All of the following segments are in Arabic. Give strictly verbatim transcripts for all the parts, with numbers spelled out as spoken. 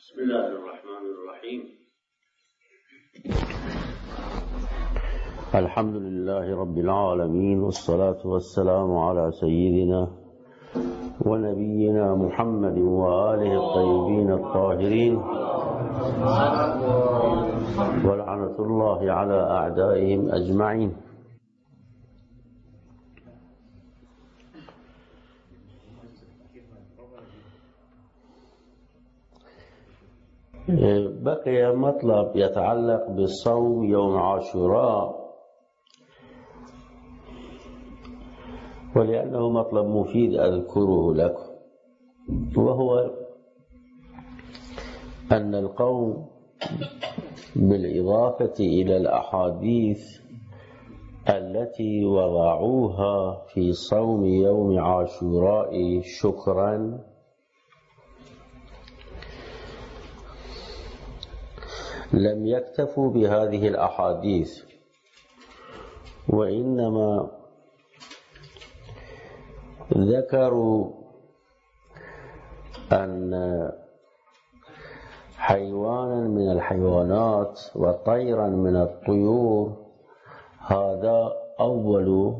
بسم الله الرحمن الرحيم. الحمد لله رب العالمين، والصلاة والسلام على سيدنا ونبينا محمد وآله الطيبين الطاهرين، ولعنة الله على أعدائهم أجمعين. بقي مطلب يتعلق بالصوم يوم عاشوراء، ولأنه مطلب مفيد أذكره لكم، وهو أن القوم بالإضافة إلى الأحاديث التي وضعوها في صوم يوم عاشوراء شكرا لم يكتفوا بهذه الأحاديث، وإنما ذكروا أن حيوانا من الحيوانات وطيرا من الطيور هذا أول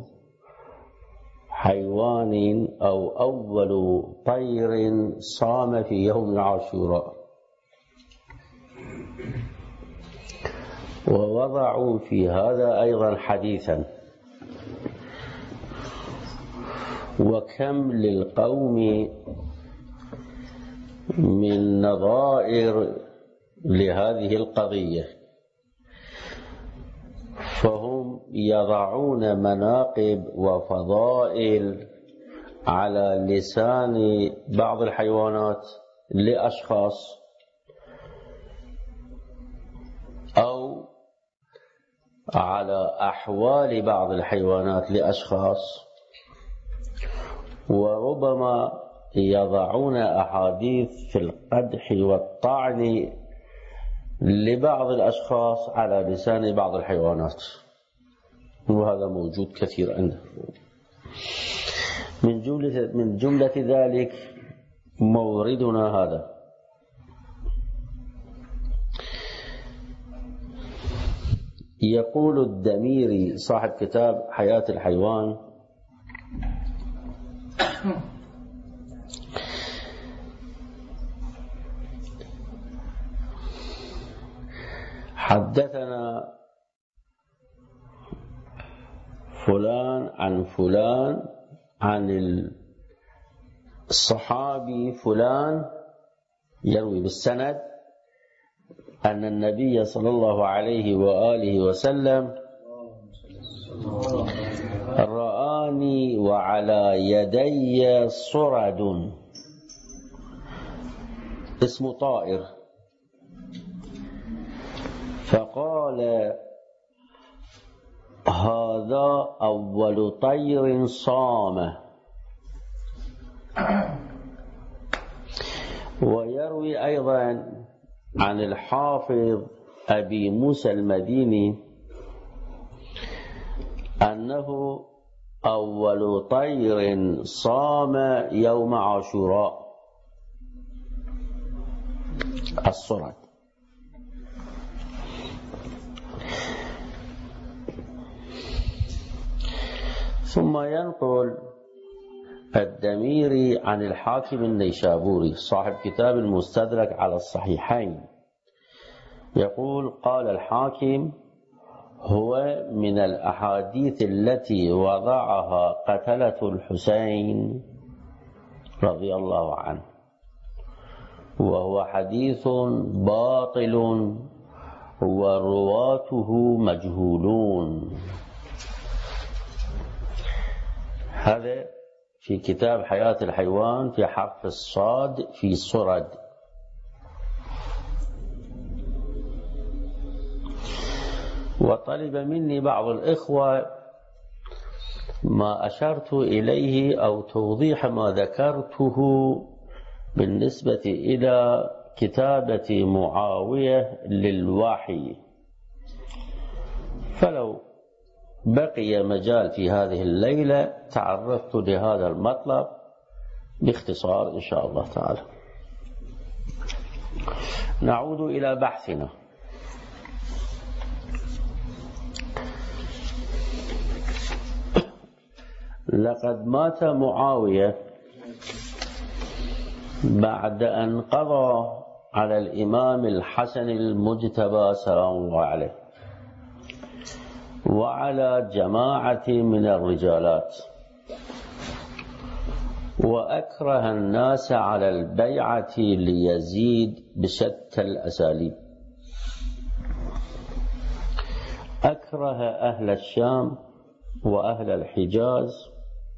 حيوان أو أول طير صام في يوم عاشوراء، ووضعوا في هذا أيضا حديثا: وكم للقوم من نظائر لهذه القضية، فهم يضعون مناقب وفضائل على لسان بعض الحيوانات لأشخاص، أو على أحوال بعض الحيوانات لأشخاص، وربما يضعون أحاديث في القدح والطعن لبعض الأشخاص على لسان بعض الحيوانات، وهذا موجود كثير عندنا. من جملة, من جملة ذلك موردنا هذا. يقول الدميري صاحب كتاب حياة الحيوان: حدثنا فلان عن فلان عن الصحابي فلان يروي بالسند أن النبي صلى الله عليه وآله وسلم رآني وعلى يدي صرد، اسم طائر، فقال: هذا أول طير صام. ويروي أيضا عن الحافظ أبي موسى المديني أنه أول طير صام يوم عاشوراء الصرد. ثم ينقل الدميري عن الحاكم النيسابوري صاحب كتاب المستدرك على الصحيحين، يقول: قال الحاكم: هو من الأحاديث التي وضعها قتلة الحسين رضي الله عنه، وهو حديث باطل ورواته مجهولون. هذا في كتاب حياة الحيوان في حرف الصاد في صرد. وطلب مني بعض الإخوة ما أشرت إليه أو توضيح ما ذكرته بالنسبة إلى كتابة معاوية للوحي، فلو بقي مجال في هذه الليلة تعرضت لهذا المطلب باختصار إن شاء الله تعالى. نعود إلى بحثنا. لقد مات معاوية بعد أن قضى على الإمام الحسن المجتبى سلام الله عليه وعلى جماعة من الرجالات، وأكره الناس على البيعة ليزيد بشتى الأساليب. أكره أهل الشام وأهل الحجاز،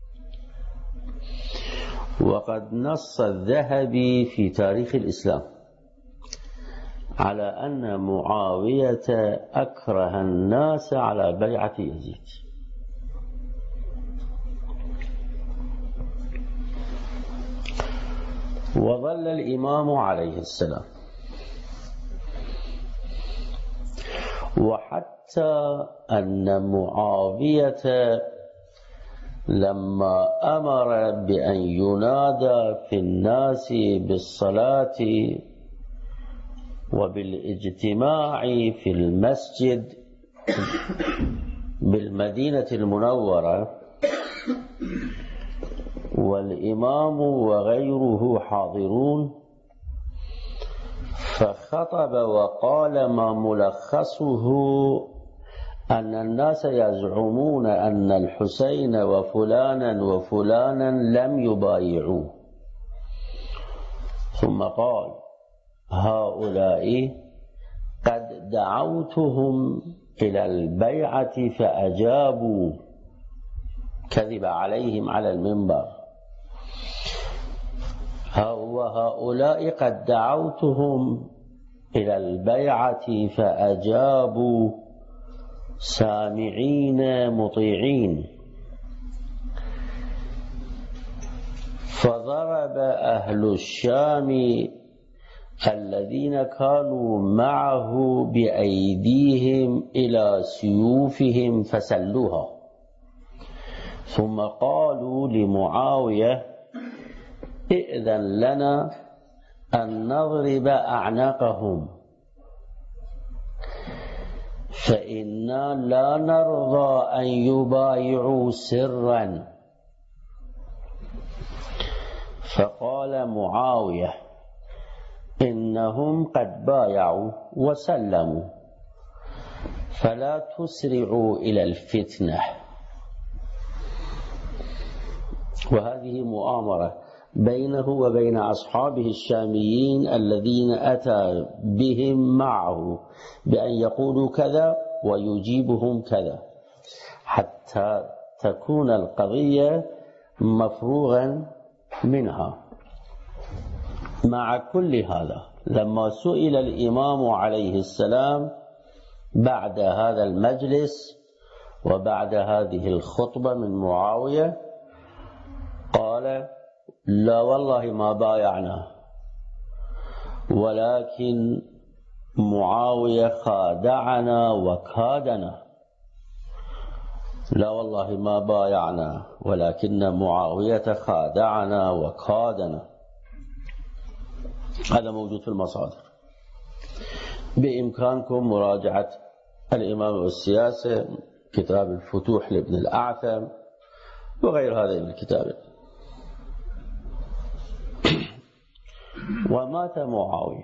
وقد نص الذهبي في تاريخ الإسلام على أن معاوية أكره الناس على بيعة يزيد. وظل الإمام عليه السلام وحتى أن معاوية لما أمر بأن ينادى في الناس بالصلاة وبالاجتماع في المسجد بالمدينة المنورة والإمام وغيره حاضرون، فخطب وقال ما ملخصه أن الناس يزعمون أن الحسين وفلانا وفلانا لم يبايعوه، ثم قال هؤلاء قد دعوتهم إلى البيعة فأجابوا، كذب عليهم على المنبر، وهؤلاء قد دعوتهم إلى البيعة فأجابوا سامعين مطيعين. فضرب أهل الشام الذين كانوا معه بأيديهم إلى سيوفهم فسلوها، ثم قالوا لمعاوية ائذن لنا أن نضرب أعناقهم، فإنا لا نرضى أن يبايعوا سرا. فقال معاوية إنهم قد بايعوا وسلموا، فلا تسرعوا إلى الفتنة. وهذه مؤامرة بينه وبين أصحابه الشاميين الذين أتى بهم معه بأن يقولوا كذا ويجيبهم كذا، حتى تكون القضية مفروغا منها. مع كل هذا، لما سئل الإمام عليه السلام بعد هذا المجلس وبعد هذه الخطبة من معاوية قال لا والله ما بايعنا، ولكن معاوية خادعنا وكادنا. لا والله ما بايعنا ولكن معاوية خادعنا وكادنا. هذا موجود في المصادر، بإمكانكم مراجعة الإمام والسياسة، كتاب الفتوح لابن الأعثم وغير هذه الكتاب. ومات معاوية،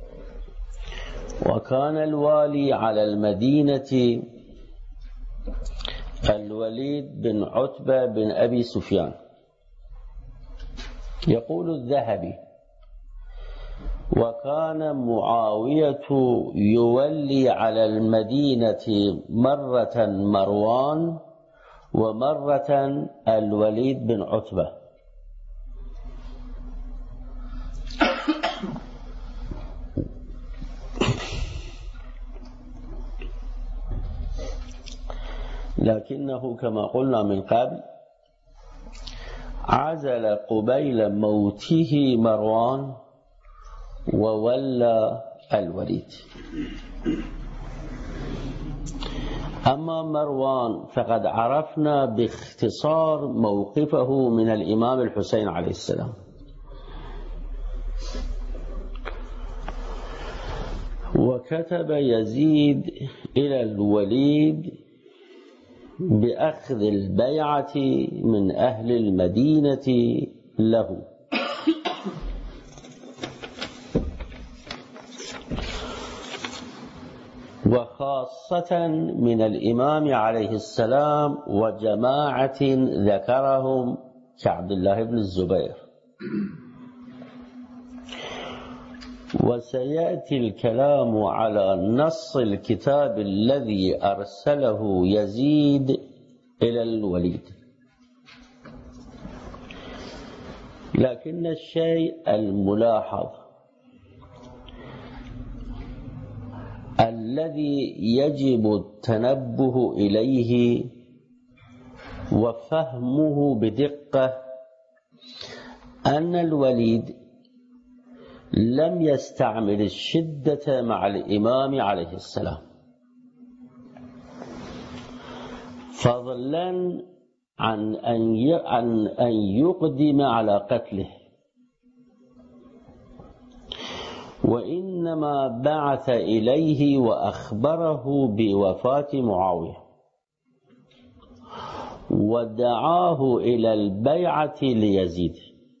وكان الوالي على المدينة الوليد بن عتبة بن أبي سفيان. يقول الذهبي وكان معاوية يولي على المدينة مرة مروان ومرة الوليد بن عتبة. لكنه كما قلنا من قبل عزل قبيل موته مروان وولى الوليد. أما مروان فقد عرفنا باختصار موقفه من الإمام الحسين عليه السلام. وكتب يزيد إلى الوليد بأخذ البيعة من أهل المدينة له، وخاصة من الإمام عليه السلام وجماعة ذكرهم كعبد الله بن الزبير. وسيأتي الكلام على نص الكتاب الذي أرسله يزيد إلى الوليد، لكن الشيء الملاحظ الذي يجب التنبه إليه وفهمه بدقة أن الوليد لم يستعمل الشدة مع الإمام عليه السلام، فضلا عن أن يقدم على قتله، وإنما بعث إليه وأخبره بوفاة معاوية ودعاه إلى البيعة ليزيد،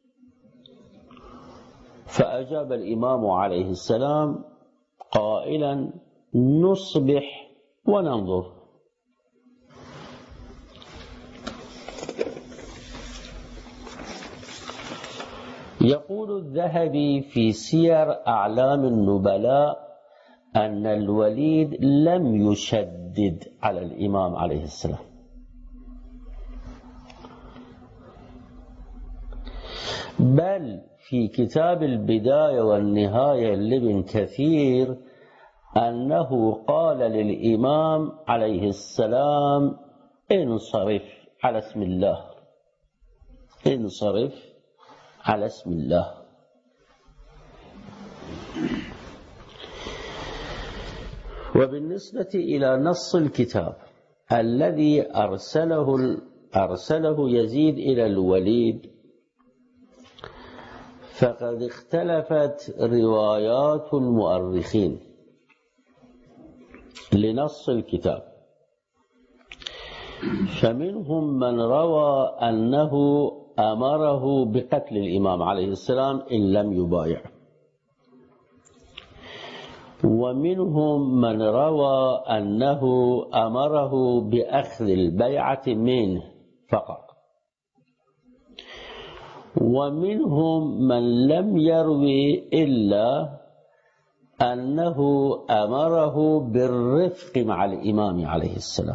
فأجاب الإمام عليه السلام قائلا: نصبح وننظر. يقول الذهبي في سير أعلام النبلاء أن الوليد لم يشدد على الإمام عليه السلام، بل في كتاب البداية والنهاية لابن كثير أنه قال للإمام عليه السلام: انصرف على اسم الله، انصرف على اسم الله. وبالنسبة إلى نص الكتاب الذي أرسله أرسله يزيد إلى الوليد، فقد اختلفت روايات المؤرخين لنص الكتاب، فمنهم من روى أنه أمره بقتل الإمام عليه السلام إن لم يبايع، ومنهم من روى أنه أمره بأخذ البيعة منه فقط، ومنهم من لم يروي إلا أنه أمره بالرفق مع الإمام عليه السلام.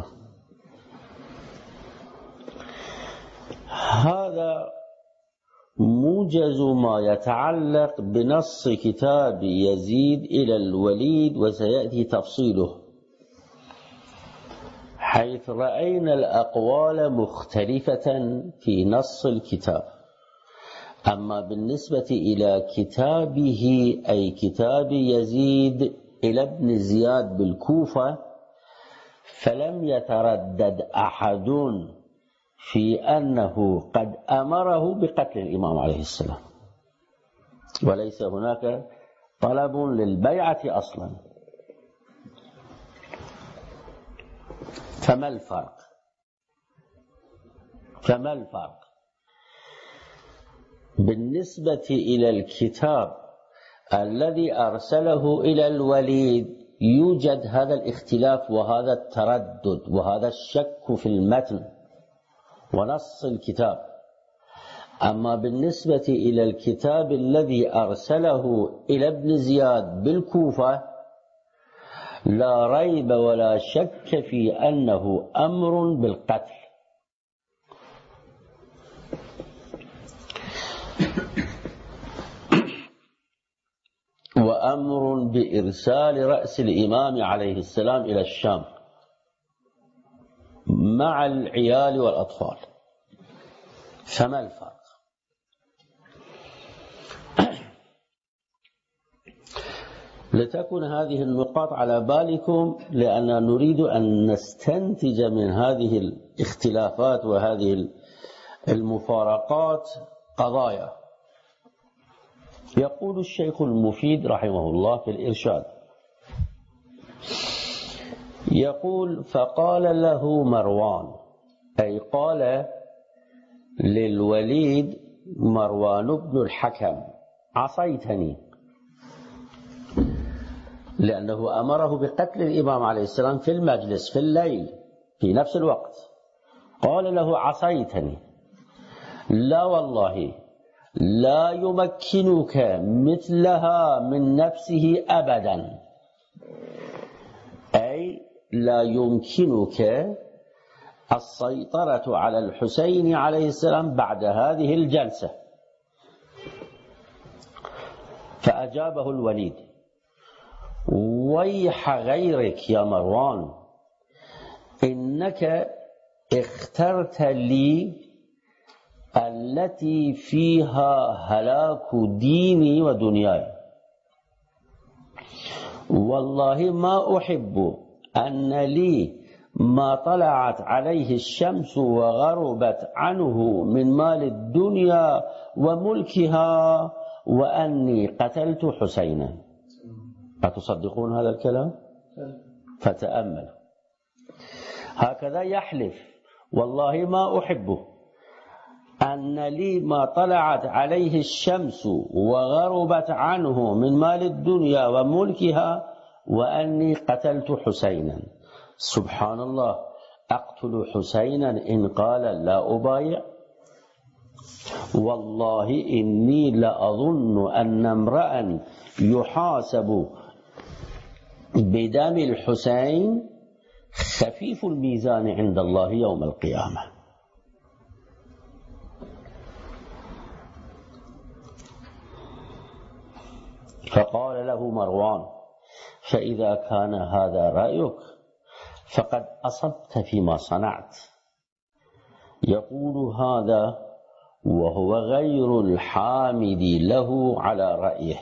هذا موجز ما يتعلق بنص كتاب يزيد إلى الوليد، وسيأتي تفصيله، حيث رأينا الأقوال مختلفة في نص الكتاب. أما بالنسبة إلى كتابه أي كتاب يزيد إلى ابن زياد بالكوفة، فلم يتردد أحد في أنه قد أمره بقتل الإمام عليه السلام، وليس هناك طلب للبيعة أصلا. فما الفرق؟ فما الفرق؟ بالنسبة إلى الكتاب الذي أرسله إلى الوليد يوجد هذا الاختلاف وهذا التردد وهذا الشك في المتن ونص الكتاب. أما بالنسبة إلى الكتاب الذي أرسله إلى ابن زياد بالكوفة لا ريب ولا شك في أنه أمر بالقتل، وأمر بإرسال رأس الإمام عليه السلام إلى الشام مع العيال والأطفال. فما الفرق؟ لتكن هذه النقاط على بالكم، لأننا نريد أن نستنتج من هذه الاختلافات وهذه المفارقات قضايا. يقول الشيخ المفيد رحمه الله في الإرشاد: يقول فقال له مروان، أي قال للوليد مروان بن الحكم عصيتني، لأنه أمره بقتل الإمام عليه السلام في المجلس في الليل في نفس الوقت. قال له عصيتني، لا والله لا يمكنك مثلها من نفسه أبدا، أي لا يمكنك السيطرة على الحسين عليه السلام بعد هذه الجلسة. فأجابه الوليد: ويح غيرك يا مروان، إنك اخترت لي التي فيها هلاك ديني ودنياي، والله ما أحب أن لي ما طلعت عليه الشمس وغربت عنه من مال الدنيا وملكها، وأني قتلت حسينا. أتصدقون هذا الكلام؟ فتأمل، هكذا يحلف: والله ما أحبه أن لي ما طلعت عليه الشمس وغربت عنه من مال الدنيا وملكها، وأني قتلت حسينا. سبحان الله، أقتل حسينا إن قال لا أبايع؟ والله إني لأظن أن امرأ يحاسب بدم الحسين خفيف الميزان عند الله يوم القيامة. فقال له مروان: فإذا كان هذا رأيك فقد أصبت فيما صنعت. يقول هذا وهو غير الحامد له على رأيه.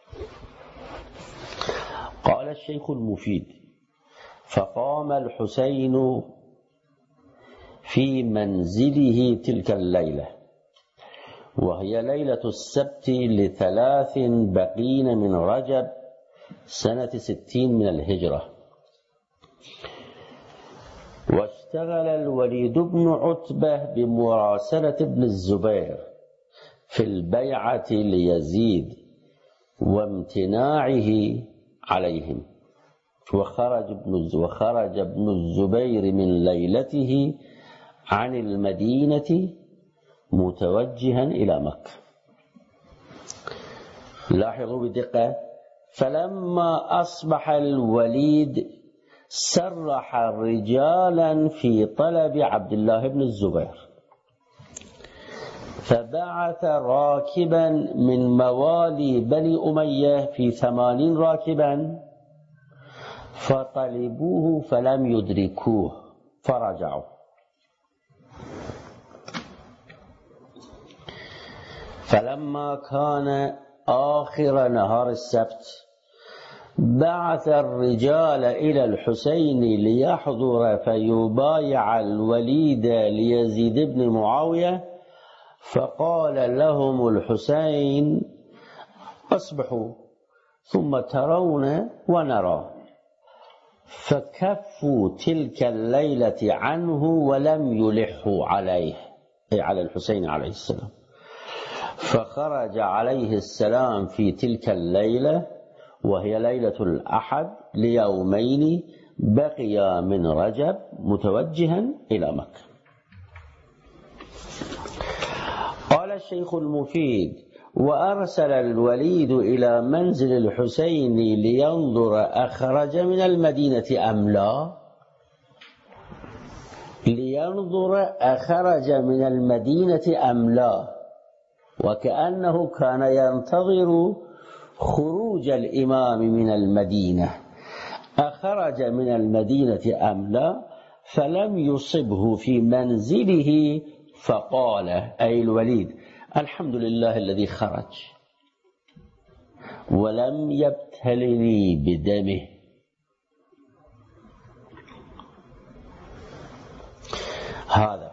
قال الشيخ المفيد: فقام الحسين في منزله تلك الليلة، وهي ليلة السبت لثلاث بقين من رجب سنة ستين من الهجرة. واشتغل الوليد بن عتبة بمراسلة ابن الزبير في البيعة ليزيد وامتناعه عليهم، وخرج ابن وخرج ابن الزبير من ليلته عن المدينة متوجها إلى مكة. لاحظوا بدقة: فلما أصبح الوليد سرح رجالا في طلب عبد الله بن الزبير، فبعث راكبا من موالي بني أمية في ثمانين راكبا فطلبوه فلم يدركوه فرجعوا. فلما كان آخر نهار السبت بعث الرجال إلى الحسين ليحضر فيبايع الوليد ليزيد بن معاوية، فقال لهم الحسين: أصبحوا ثم ترون ونرى. فكفوا تلك الليلة عنه ولم يلحوا عليه، أي على الحسين عليه السلام. فخرج عليه السلام في تلك الليلة وهي ليلة الأحد ليومين بقي من رجب متوجها إلى مكة. قال الشيخ المفيد: وأرسل الوليد إلى منزل الحسين لينظر أخرج من المدينة أم لا، لينظر أخرج من المدينة أم لا، وكأنه كان ينتظر خروج الإمام من المدينة، أخرج من المدينة أم لا، فلم يصبه في منزله، فقال أي الوليد: الحمد لله الذي خرج ولم يبتلني بدمه. هذا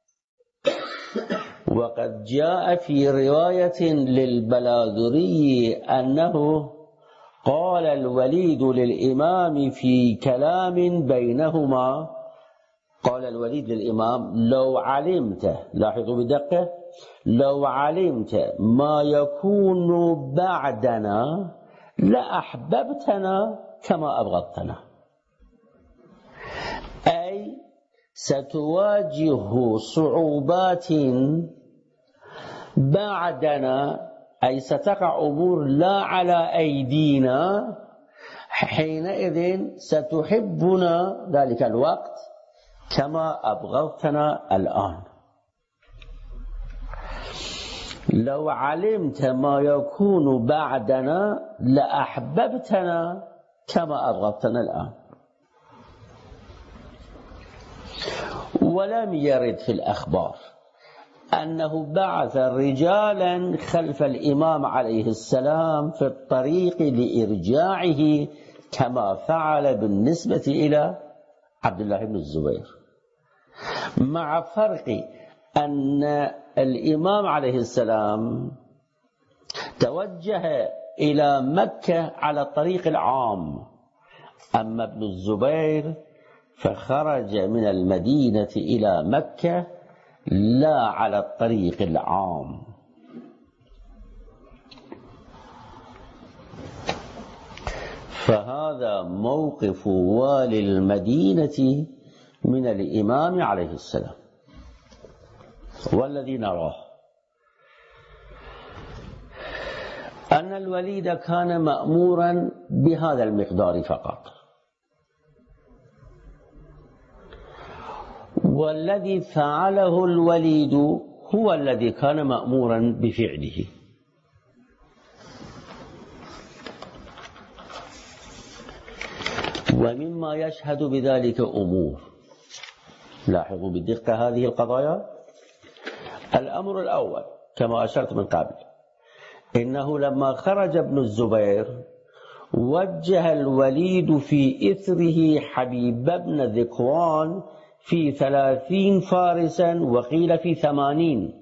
وقد جاء في رواية للبلاذري أنه قال الوليد للإمام في كلام بينهما، قال الوليد للإمام: لو علمت، لاحظوا بدقة، لو علمت ما يكون بعدنا لأحببتنا كما أبغضتنا. أي ستواجه صعوبات بعدنا، أي ستقع أمور لا على أيدينا، حينئذ ستحبنا ذلك الوقت كما أبغضتنا الآن. لو علمت ما يكون بعدنا لأحببتنا كما أبغضتنا الآن. ولم يرد في الأخبار أنه بعث رجالا خلف الإمام عليه السلام في الطريق لإرجاعه كما فعل بالنسبة إلى عبد الله بن الزبير، مع فرق أن الإمام عليه السلام توجه إلى مكة على الطريق العام، أما ابن الزبير فخرج من المدينة إلى مكة لا على الطريق العام. فهذا موقف والي المدينة من الإمام عليه السلام. والذي نراه أن الوليد كان مأمورا بهذا المقدار فقط، والذي فعله الوليد هو الذي كان مأمورا بفعله. ومما يشهد بذلك أمور، لاحظوا بدقة هذه القضايا. الأمر الأول كما أشرت من قبل، إنه لما خرج ابن الزبير وجه الوليد في إثره حبيب بن ذكوان في ثلاثين فارسا وقيل في ثمانين،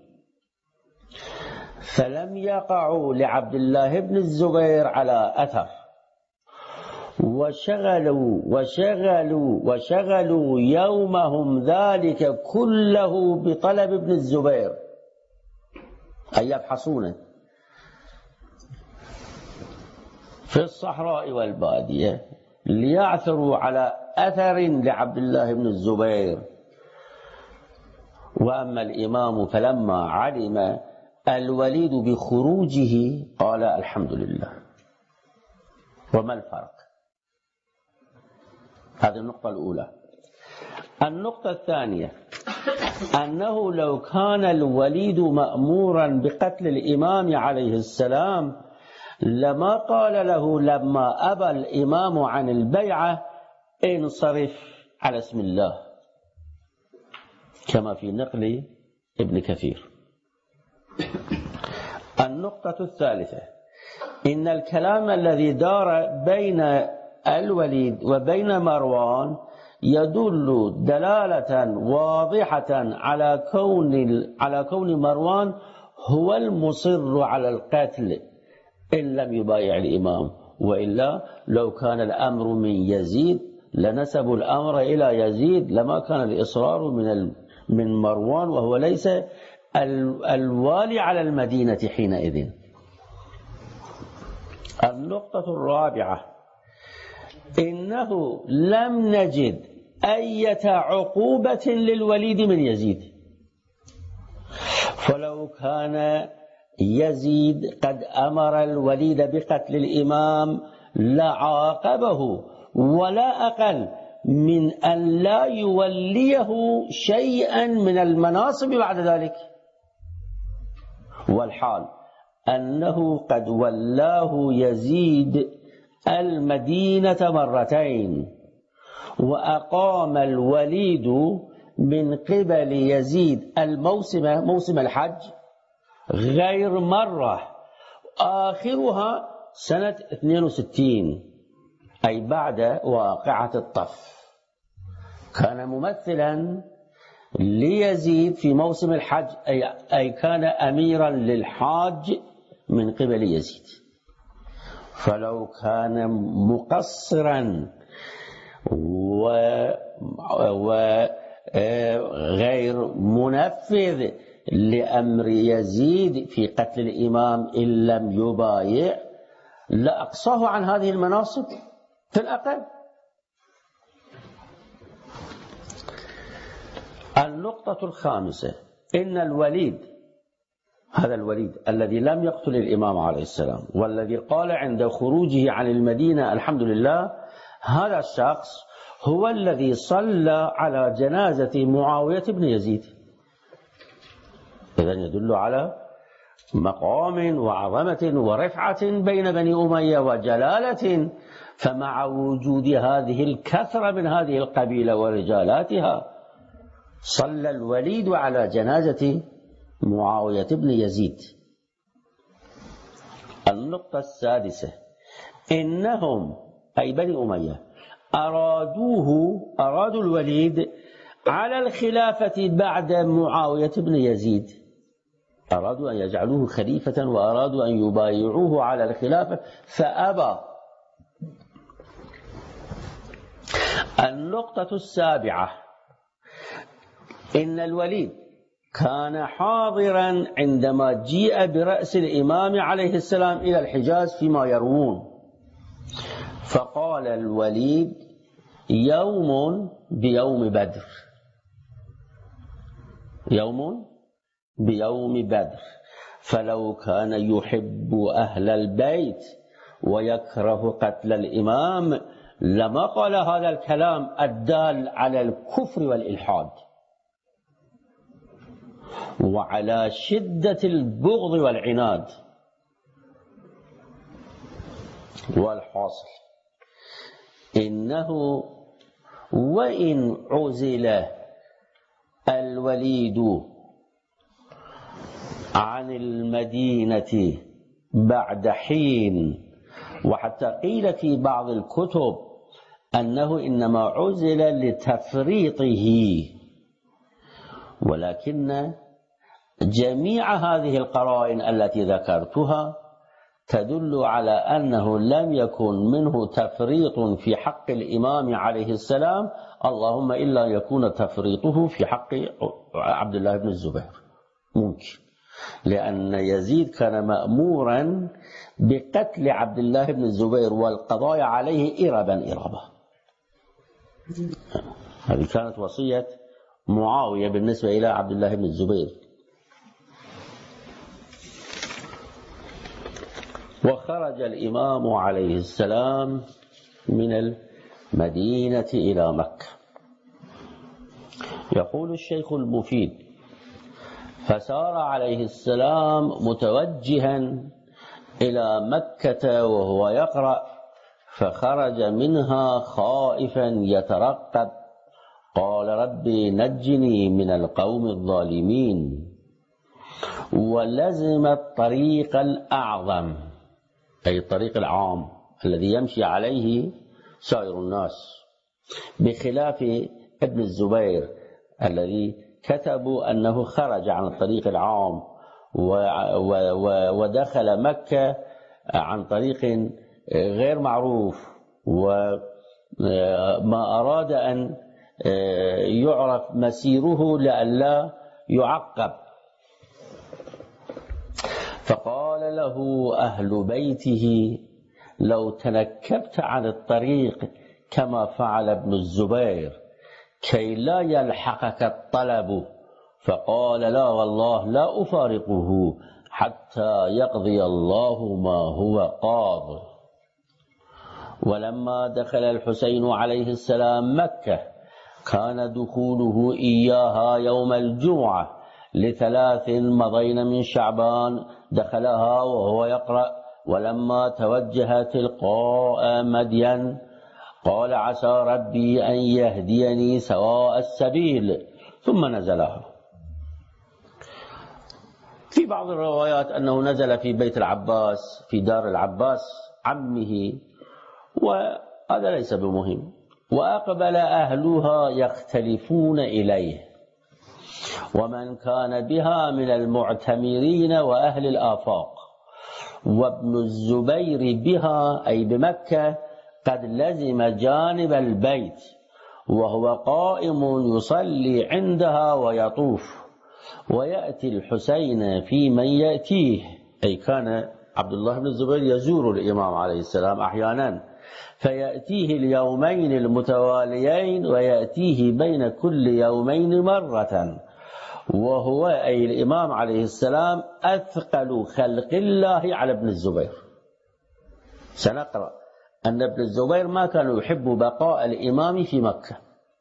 فلم يقعوا لعبد الله بن الزبير على أثر، وشغلوا وشغلوا وشغلوا يومهم ذلك كله بطلب ابن الزبير، أي يبحثونه في الصحراء والبادية ليعثروا على أثر لعبد الله بن الزبير. وأما الإمام فلما علم الوليد بخروجه قال: الحمد لله. وما الفرق؟ هذه النقطة الأولى. النقطة الثانية أنه لو كان الوليد مأمورا بقتل الإمام عليه السلام لما قال له لما أبى الإمام عن البيعة: انصرف على اسم الله، كما في نقل ابن كثير. النقطة الثالثة: إن الكلام الذي دار بين الوليد وبين مروان يدل دلالة واضحة على كون على كون مروان هو المصر على القتل إن لم يبايع الإمام، وإلا لو كان الأمر من يزيد لنسبوا الأمر إلى يزيد، لما كان الإصرار من من مروان وهو ليس الوالي على المدينة حينئذ. النقطة الرابعة: إنه لم نجد أي عقوبة للوليد من يزيد، فلو كان يزيد قد أمر الوليد بقتل الإمام لعاقبه، ولا أقل من أن لا يوليه شيئا من المناصب بعد ذلك، والحال أنه قد ولاه يزيد المدينة مرتين، وأقام الوليد من قبل يزيد الموسم موسم الحج غير مرة، آخرها سنة اثنين وستين، أي بعد واقعة الطف. كان ممثلا ليزيد في موسم الحج، أي كان أميرا للحاج من قبل يزيد. فلو كان مقصرا وغير منفذ لأمر يزيد في قتل الإمام إن لم يبايع لأقصاه عن هذه المناصب في الأقل. النقطة الخامسة: إن الوليد، هذا الوليد الذي لم يقتل الإمام عليه السلام والذي قال عند خروجه عن المدينة الحمد لله، هذا الشخص هو الذي صلى على جنازة معاوية بن يزيد. إذن يدل على مقام وعظمة ورفعة بين بني أمية وجلالة. فمع وجود هذه الكثرة من هذه القبيلة ورجالاتها صلى الوليد على جنازة معاوية بن يزيد. النقطة السادسة: إنهم أي بني أمية أرادوه أرادوا الوليد على الخلافة بعد معاوية بن يزيد، أرادوا أن يجعلوه خليفة وأرادوا أن يبايعوه على الخلافة فأبى. النقطة السابعة: إن الوليد كان حاضرا عندما جيء برأس الإمام عليه السلام إلى الحجاز فيما يروون، فقال الوليد: يوم بيوم بدر، يوم بيوم بدر، فلو كان يحب أهل البيت ويكره قتل الإمام لما قال هذا الكلام الدال على الكفر والإلحاد وعلى شدة البغض والعناد. والحاصل إنه وإن عزل الوليد عن المدينة بعد حين، وحتى قيل في بعض الكتب أنه إنما عزل لتفريطه، ولكن جميع هذه القرائن التي ذكرتها تدل على أنه لم يكن منه تفريط في حق الإمام عليه السلام، اللهم إلا يكون تفريطه في حق عبد الله بن الزبير ممكن، لأن يزيد كان مأمورا بقتل عبد الله بن الزبير والقضاء عليه إربا إربا. هذه كانت وصية معاوية بالنسبة إلى عبد الله بن الزبير. وخرج الإمام عليه السلام من المدينة إلى مكة. يقول الشيخ المفيد: فسار عليه السلام متوجها إلى مكة وهو يقرأ، فخرج منها خائفا يترقب، قال: ربي نجني من القوم الظالمين. ولزم الطريق الأعظم، أي الطريق العام الذي يمشي عليه سائر الناس، بخلاف ابن الزبير الذي كتبوا أنه خرج عن الطريق العام ودخل مكة عن طريق غير معروف، وما أراد أن يعرف مسيره لئلا يعقب. فقال له أهل بيته: لو تنكبت عن الطريق كما فعل ابن الزبير كي لا يلحقك الطلب. فقال: لا والله لا أفارقه حتى يقضي الله ما هو قاض. ولما دخل الحسين عليه السلام مكة كان دخوله إياها يوم الجمعة لثلاث مضين من شعبان، دخلها وهو يقرأ. ولما توجه تلقاء مدين قال: عسى ربي أن يهديني سواء السبيل، ثم نزلها. في بعض الروايات أنه نزل في بيت العباس في دار العباس عمه، وهذا ليس بمهم. وأقبل أهلها يختلفون إليه، ومن كان بها من المعتمرين وأهل الآفاق، وابن الزبير بها أي بمكة قد لزم جانب البيت وهو قائم يصلي عندها ويطوف، ويأتي الحسين في من يأتيه، أي كان عبد الله بن الزبير يزور الإمام عليه السلام أحيانا، فيأتيه اليومين المتواليين ويأتيه بين كل يومين مرة، وهو أي الإمام عليه السلام أثقل خلق الله على ابن الزبير. سنقرأ أن ابن الزبير ما كان يحب بقاء الإمام في مكة،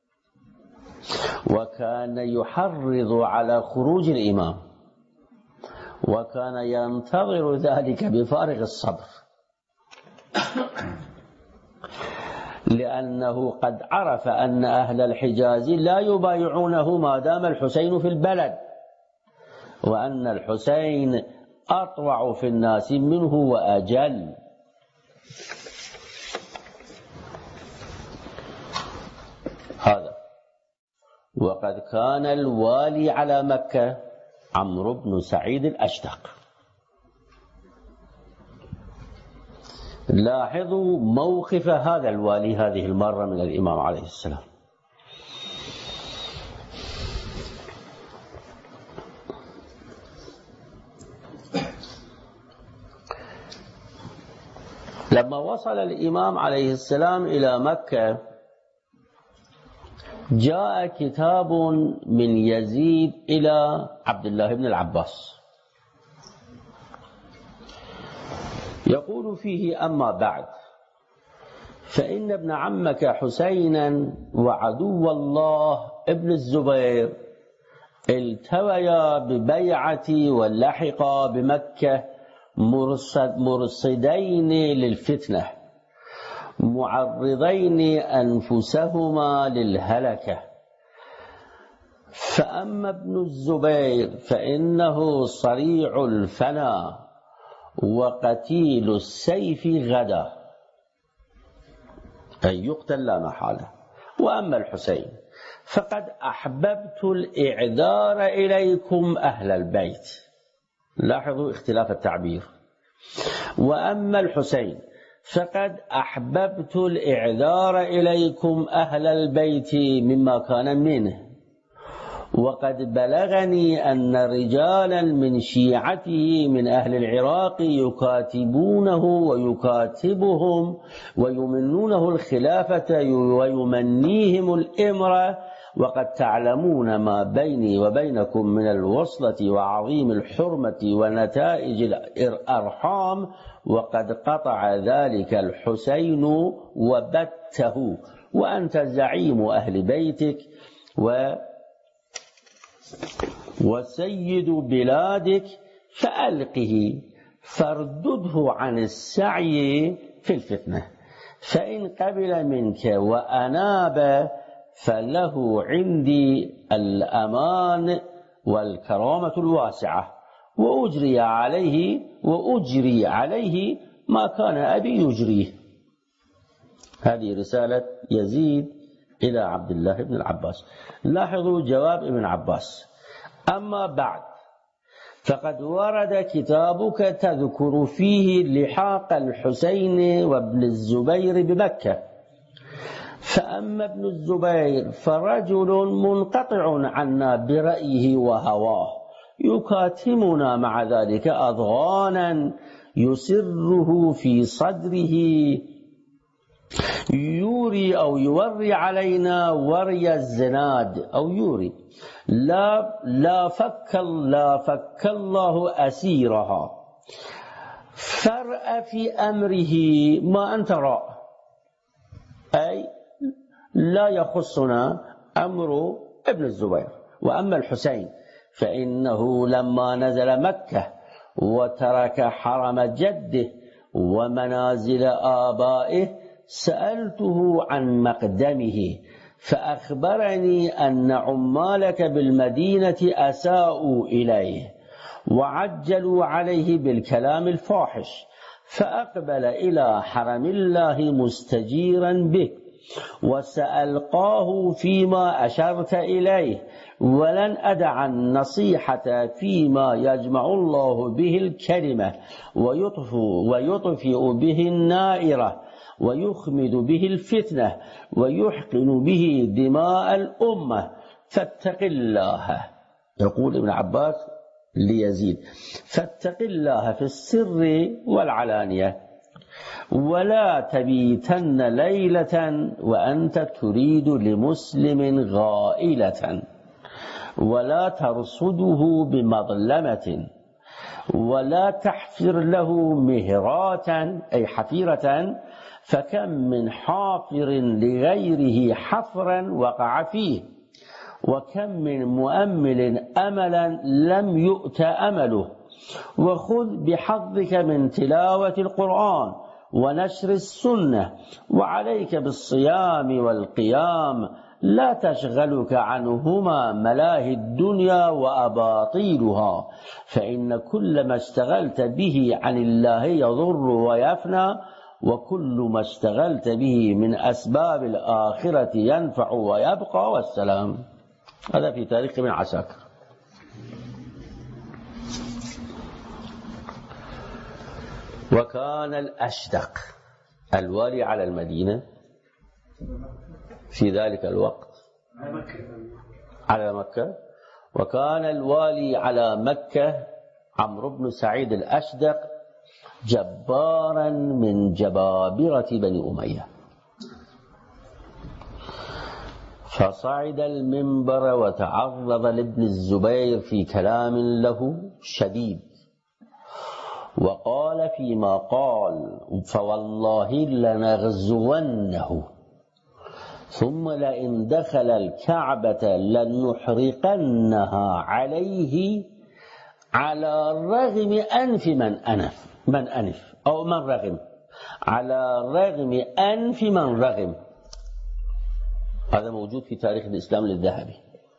وكان يحرض على خروج الإمام، وكان ينتظر ذلك بفارغ الصبر، لأنه قد عرف أن أهل الحجاز لا يبايعونه ما دام الحسين في البلد، وأن الحسين أطوع في الناس منه وأجل. هذا. وقد كان الوالي على مكة عمرو بن سعيد الأشدق. لاحظوا موقف هذا الوالي هذه المرة من الإمام عليه السلام. لما وصل الإمام عليه السلام إلى مكة جاء كتاب من يزيد إلى عبد الله بن العباس يقول فيه: أما بعد، فإن ابن عمك حسينا وعدو الله ابن الزبير التويا ببيعتي واللحقا بمكة مرصدين للفتنة معرضين أنفسهما للهلكة. فأما ابن الزبير فإنه صريع الفنا وقتيل السيف غدا، أي يقتل لا محالة. وأما الحسين فقد أحببت الإعذار إليكم أهل البيت. لاحظوا اختلاف التعبير. وأما الحسين فقد أحببت الإعذار إليكم أهل البيت مما كان منه، وقد بلغني أن رجالا من شيعته من أهل العراق يكاتبونه ويكاتبهم ويمنونه الخلافة ويمنيهم الإمرة، وقد تعلمون ما بيني وبينكم من الوصلة وعظيم الحرمة ونتائج الأرحام، وقد قطع ذلك الحسين وبته، وأنت زعيم أهل بيتك و وسيد بلادك، فألقه فاردده عن السعي في الفتنة، فإن قبل منك وأناب فله عندي الأمان والكرامة الواسعة، وأجري عليه وأجري عليه ما كان أبي يجريه. هذه رسالة يزيد إلى عبد الله بن العباس. لاحظوا جواب ابن عباس: أما بعد، فقد ورد كتابك تذكر فيه لحاق الحسين وابن الزبير بمكة، فأما ابن الزبير فرجل منقطع عنا برأيه وهواه، يكاتمنا مع ذلك أضغانا يسره في صدره، يوري أو يوري علينا وري الزناد أو يوري لا لا فك لا فك الله أسيرها، فرأ في أمره ما أنت رأى، أي لا يخصنا أمر ابن الزبير. وأما الحسين فإنه لما نزل مكة وترك حرم جده ومنازل آبائه سألته عن مقدمه، فأخبرني أن عمالك بالمدينة أساءوا إليه وعجلوا عليه بالكلام الفاحش، فأقبل إلى حرم الله مستجيرا به، وسألقاه فيما أشرت إليه، ولن أدع النصيحة فيما يجمع الله به الكلمة ويطفئ, ويطفئ به النائرة ويخمد به الفتنة ويحقن به دماء الأمة، فاتق الله. يقول ابن عباس ليزيد: فاتق الله في السر والعلانية، ولا تبيتن ليلة وأنت تريد لمسلم غائلة، ولا ترصده بمظلمة، ولا تحفر له مهراتا أي حفيرة، فكم من حافر لغيره حفرا وقع فيه، وكم من مؤمل أملا لم يؤت أمله. وخذ بحظك من تلاوة القرآن ونشر السنة، وعليك بالصيام والقيام، لا تشغلك عنهما ملاهي الدنيا وأباطيلها، فإن كل ما اشتغلت به عن الله يضر ويفنى، وكل ما اشتغلت به من أسباب الآخرة ينفع ويبقى، والسلام. هذا في تاريخ ابن عساكر. وكان الأشدق الوالي على المدينة في ذلك الوقت على مكة، وكان الوالي على مكة عمرو بن سعيد الأشدق جبارا من جبابرة بني أمية، فصعد المنبر وتعرض لابن الزبير في كلام له شديد، وقال فيما قال: فوالله لنغزونه، ثم لئن دخل الكعبة لنحرقنها عليه، على رغم أنف من أنف من أنف أو من رغم، على رغم أنف من رغم. هذا موجود في تاريخ الإسلام للذهبي.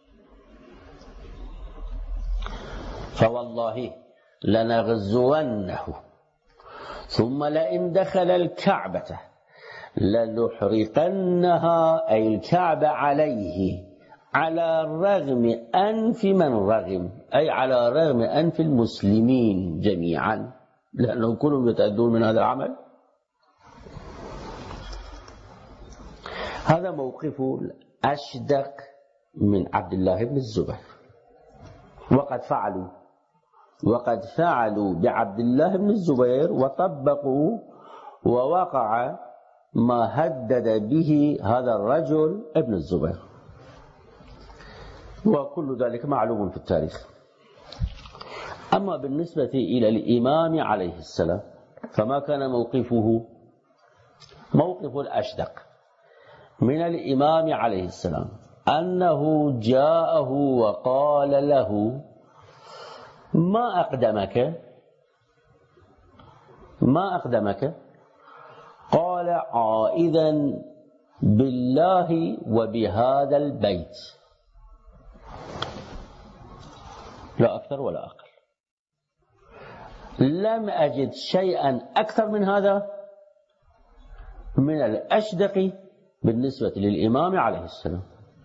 فوالله لنغزونه، ثم لئن دخل الكعبة لنحرقنها أي الكعبة عليه، على رغم أنف من رغم، أي على رغم أنف المسلمين جميعا، لأنهم كلهم يتأذون من هذا العمل. هذا موقف الأشدق من عبد الله بن الزبير. وقد فعلوا وقد فعلوا بعبد الله بن الزبير وطبقوا، ووقع ما هدد به هذا الرجل ابن الزبير، وكل ذلك معلوم في التاريخ. أما بالنسبة إلى الإمام عليه السلام فما كان موقفه؟ موقف الأشدق من الإمام عليه السلام أنه جاءه وقال له: ما أقدمك ما أقدمك قال: عائذا بالله وبهذا البيت، لا أكثر ولا أقل. لم أجد شيئا أكثر من هذا من الأشدق بالنسبة للإمام عليه السلام.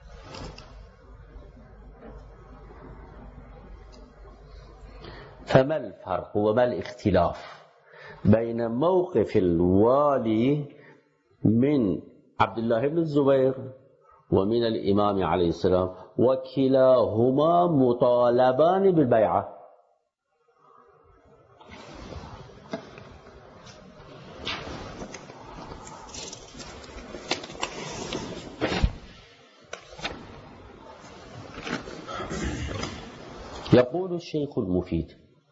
فما الفرق وما الاختلاف بين موقف الوالي من عبد الله بن الزبير ومن الإمام عليه السلام؟ وكلاهما مطالبان بالبيعة. يقول الشيخ المفيد: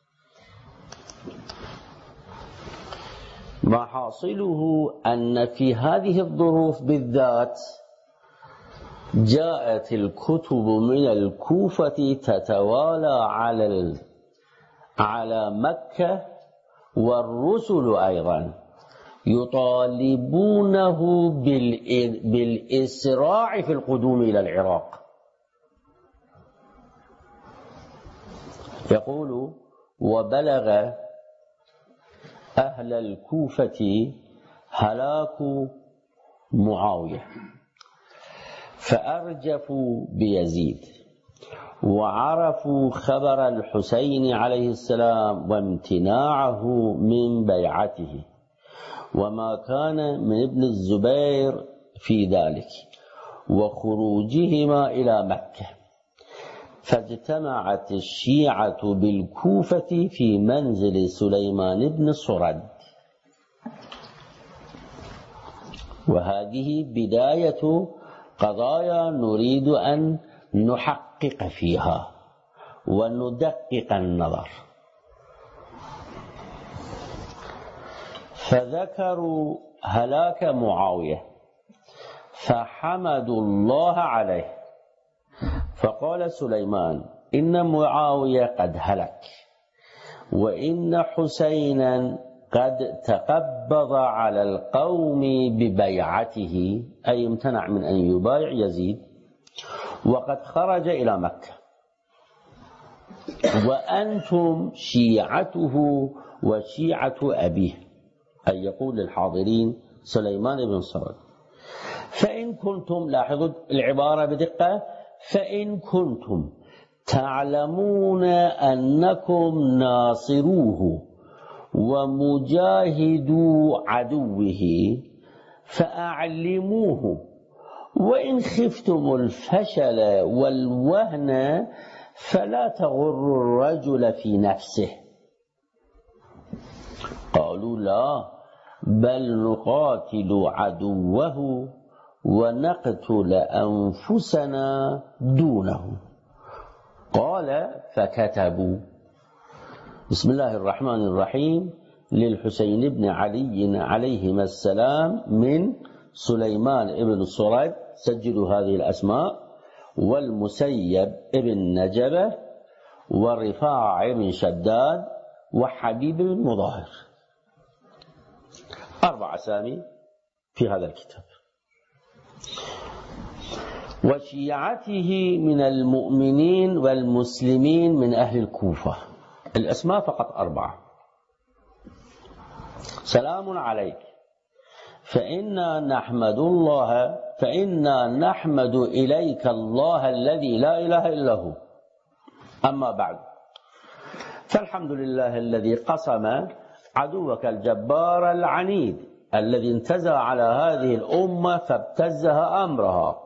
ما حاصله أن في هذه الظروف بالذات جاءت الكتب من الكوفة تتوالى على على مكة، والرسل أيضا يطالبونه بالإسراع في القدوم إلى العراق. يقول: وبلغ أهل الكوفة هلاك معاوية، فأرجفوا بيزيد وعرفوا خبر الحسين عليه السلام وامتناعه من بيعته وما كان من ابن الزبير في ذلك وخروجهما إلى مكة، فاجتمعت الشيعة بالكوفة في منزل سليمان بن سرد. وهذه بداية قضايا نريد أن نحقق فيها وندقق النظر. فذكروا هلاك معاوية فحمدوا الله عليه، فقال سليمان: إن معاوية قد هلك، وإن حسينا قد تقبض على القوم ببيعته، أي امتنع من أن يبايع يزيد، وقد خرج إلى مكة، وأنتم شيعته وشيعة أبيه، أي يقول للحاضرين سليمان بن سرد: فإن كنتم، لاحظوا العبارة بدقة، فإن كنتم تعلمون أنكم ناصروه ومجاهدو عدوه فأعلموه، وإن خفتم الفشل والوهن فلا تغر الرجل في نفسه. قالوا: لا، بل نقاتل عدوه ونقتل أنفسنا دونه. قال: فكتبوا: بسم الله الرحمن الرحيم، للحسين بن علي عليهما السلام من سليمان بن سرد، سجلوا هذه الأسماء، والمسيب بن نجبة، ورفاع بن شداد، وحبيب بن مظاهر. أربع أسامي في هذا الكتاب. وشيعته من المؤمنين والمسلمين من أهل الكوفة، الأسماء فقط أربعة. سلام عليك، فإنا نحمد الله فإنا نحمد إليك الله الذي لا إله إلا هو. أما بعد، فالحمد لله الذي قسم عدوك الجبار العنيد الذي انتزع على هذه الأمة فابتزها أمرها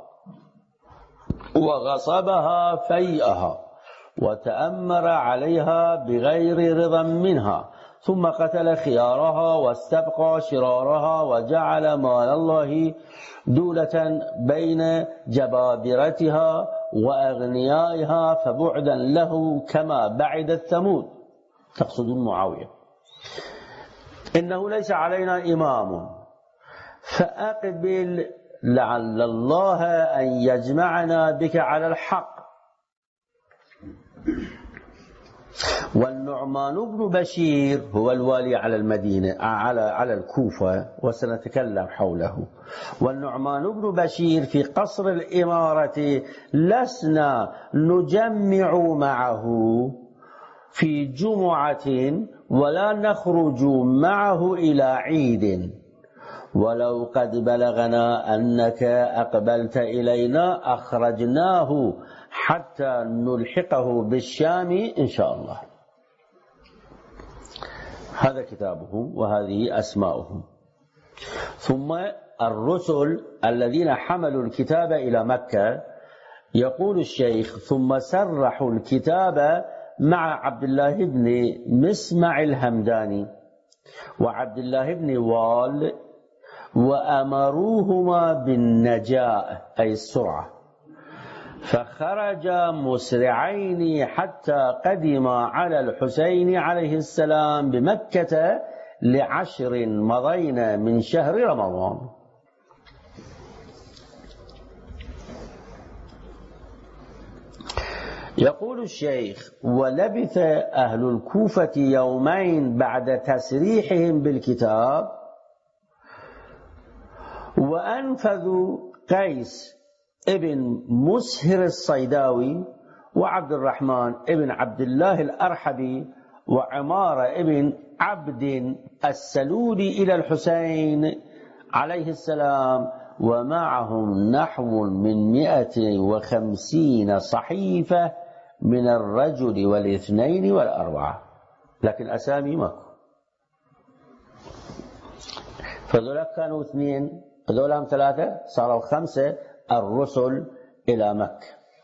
وغصبها فيئها وتأمر عليها بغير رضا منها، ثم قتل خيارها واستبقى شرارها وجعل مال الله دولة بين جبابرتها وأغنيائها، فبعدا له كما بعد الثمود. تقصدون معاوية. إنه ليس علينا إمام فأقبل لعل الله أن يجمعنا بك على الحق. والنعمان بن بشير هو الوالي على المدينة على على الكوفة، وسنتكلم حوله. والنعمان بن بشير في قصر الإمارة لسنا نجمع معه في جمعة ولا نخرج معه إلى عيد، ولو قد بلغنا أنك أقبلت إلينا أخرجناه حتى نلحقه بالشام إن شاء الله. هذا كتابهم وهذه أسماؤهم. ثم الرسل الذين حملوا الكتاب إلى مكة، يقول الشيخ: ثم سرحوا الكتاب مع عبد الله بن مسمع الهمداني وعبد الله بن وال، وأمروهما بالنجاء أي السرعة، فخرجا مسرعين حتى قدما على الحسين عليه السلام بمكة لعشر مضين من شهر رمضان. يقول الشيخ: ولبث أهل الكوفة يومين بعد تسريحهم بالكتاب، وأنفذوا قيس ابن مسهر الصيداوي وعبد الرحمن ابن عبد الله الأرحبي وعمار ابن عبد السلولي إلى الحسين عليه السلام، ومعهم نحو من مئة وخمسين صحيفة من الرجل والاثنين والأربعة، لكن أسامي ماكو. فذولا كانوا اثنين، هذولا ثلاثة، صاروا خمسة الرسل إلى مكة.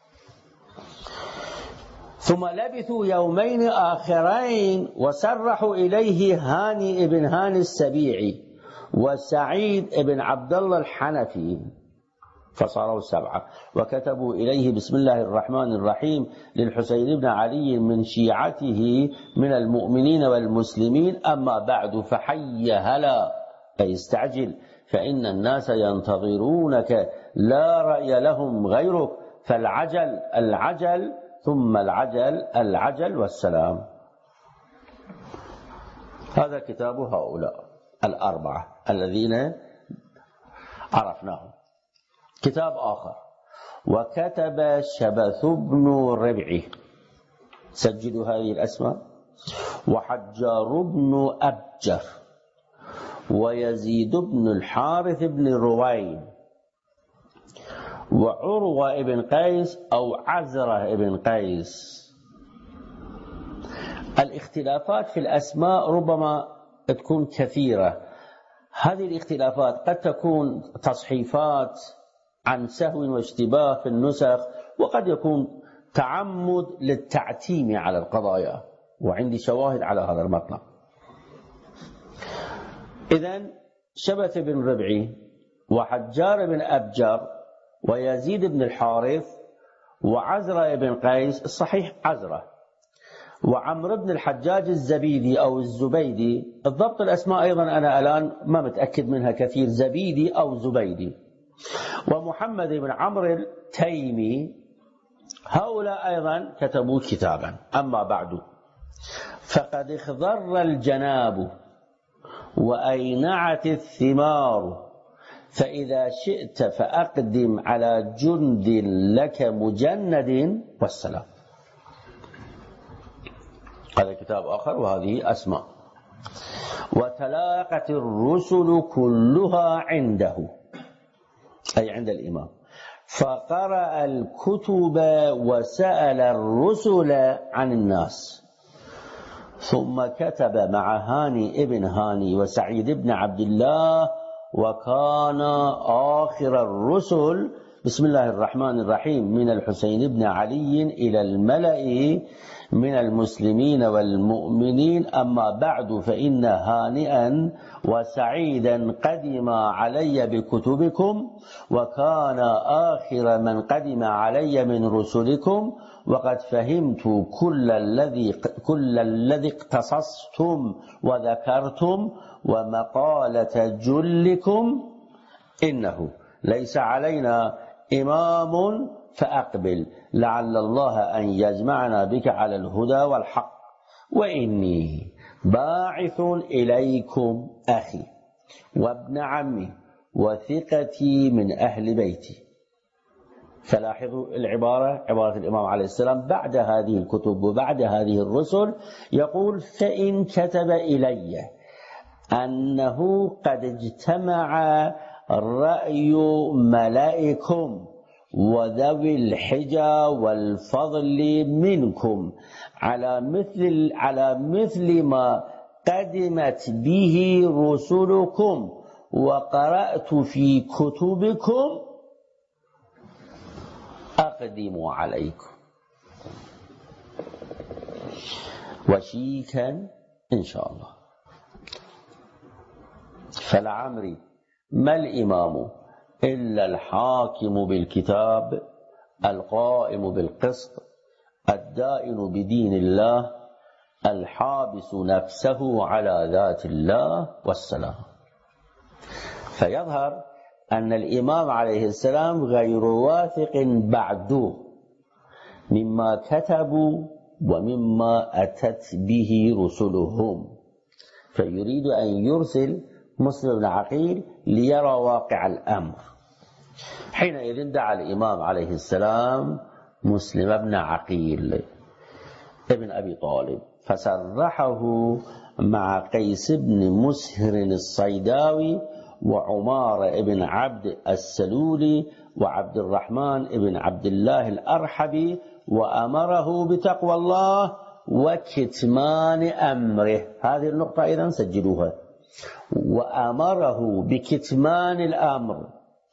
ثم لبثوا يومين آخرين وسرحوا إليه هاني بن هاني السبيعي وسعيد بن عبد الله الحنفي، فصاروا سبعة، وكتبوا إليه بسم الله الرحمن الرحيم للحسين بن علي من شيعته من المؤمنين والمسلمين، أما بعد فحي هلا، أي استعجل، فإن الناس ينتظرونك لا رأي لهم غيرك، فالعجل العجل ثم العجل العجل والسلام. هذا كتاب هؤلاء الأربعة الذين عرفناهم. كتاب آخر، وكتب شبث بن ربعي، سجلوا هذه الأسماء، وحجار بن أبجر، ويزيد بن الحارث بن رويم، وعروة بن قيس أو عزرة بن قيس. الاختلافات في الأسماء ربما تكون كثيرة. هذه الاختلافات قد تكون تصحيفات عن سهو واشتباه في النسخ، وقد يكون تعمد للتعتيم على القضايا، وعندي شواهد على هذا المطلب. إذن شبث بن ربعي وحجار بن أبجر ويزيد بن الحارث وعزرة بن قيس، الصحيح عزرة، وعمر بن الحجاج الزبيدي أو الزبيدي، الضبط الأسماء أيضا أنا الآن ما متأكد منها كثير، زبيدي أو زبيدي، ومحمد بن عمرو التيمي، هؤلاء أيضا كتبوا كتابا. أما بعد فقد اخضر الجناب وأينعت الثمار، فإذا شئت فأقدم على جند لك مجند والسلام. هذا كتاب آخر وهذه أسماء. وتلاقت الرسل كلها عنده، أي عند الإمام، فقرأ الكتب وسأل الرسل عن الناس، ثم كتب مع هاني ابن هاني وسعيد بن عبد الله، وكان آخر الرسل بسم الله الرحمن الرحيم من الحسين بن علي إلى الملأ من المسلمين والمؤمنين، أما بعد فإن هانئا وسعيدا قدم علي بكتبكم، وكان آخر من قدم علي من رسلكم، وقد فهمت كل الذي كل الذي اقتصصتم وذكرتم، ومقالة جلكم، إنه ليس علينا إمام فأقبل، لعل الله أن يجمعنا بك على الهدى والحق، وإني باعث إليكم أخي وابن عمي وثقتي من أهل بيتي. فلاحظوا العبارة، عبارة الإمام عليه السلام بعد هذه الكتب وبعد هذه الرسل، يقول: فإن كتب إلي أنه قد اجتمع رأي ملائكم وذوي الحجى والفضل منكم على مثل على مثل ما قدمت به رسلكم، وقرأت في كتبكم، أقدم عليكم وشيكا إن شاء الله. فلعمري ما الإمام إلا الحاكم بالكتاب القائم بالقسط الدائن بدين الله الحابس نفسه على ذات الله والسلام. فيظهر أن الإمام عليه السلام غير واثق بعد مما كتبوا ومما أتت به رسلهم، فيريد أن يرسل مسلم بن عقيل ليرى واقع الأمر. حينئذ دعا الإمام عليه السلام مسلم بن عقيل ابن أبي طالب، فسرحه مع قيس بن مسهر الصيداوي وعمار بن عبد السلولي وعبد الرحمن بن عبد الله الأرحبي، وأمره بتقوى الله وكتمان أمره. هذه النقطة أيضا سجلوها. وأمره بكتمان الأمر.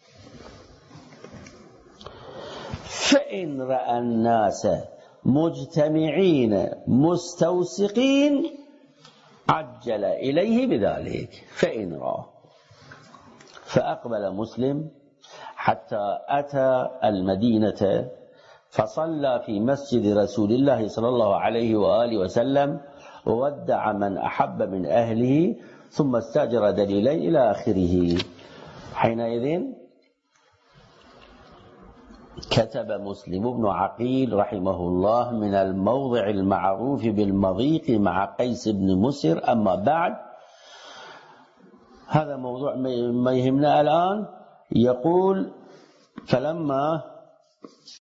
فإن رأى الناس مجتمعين مستوثقين عجل إليه بذلك. فإن رأى. فأقبل مسلم حتى أتى المدينة فصلى في مسجد رسول الله صلى الله عليه وآله وسلم، وودع من أحب من أهله، ثم استأجر دليلين إلى آخره. حينئذ كتب مسلم بن عقيل رحمه الله من الموضع المعروف بالمضيق مع قيس بن مسر: أما بعد. هذا موضوع ما يهمنا الآن. يقول: فلما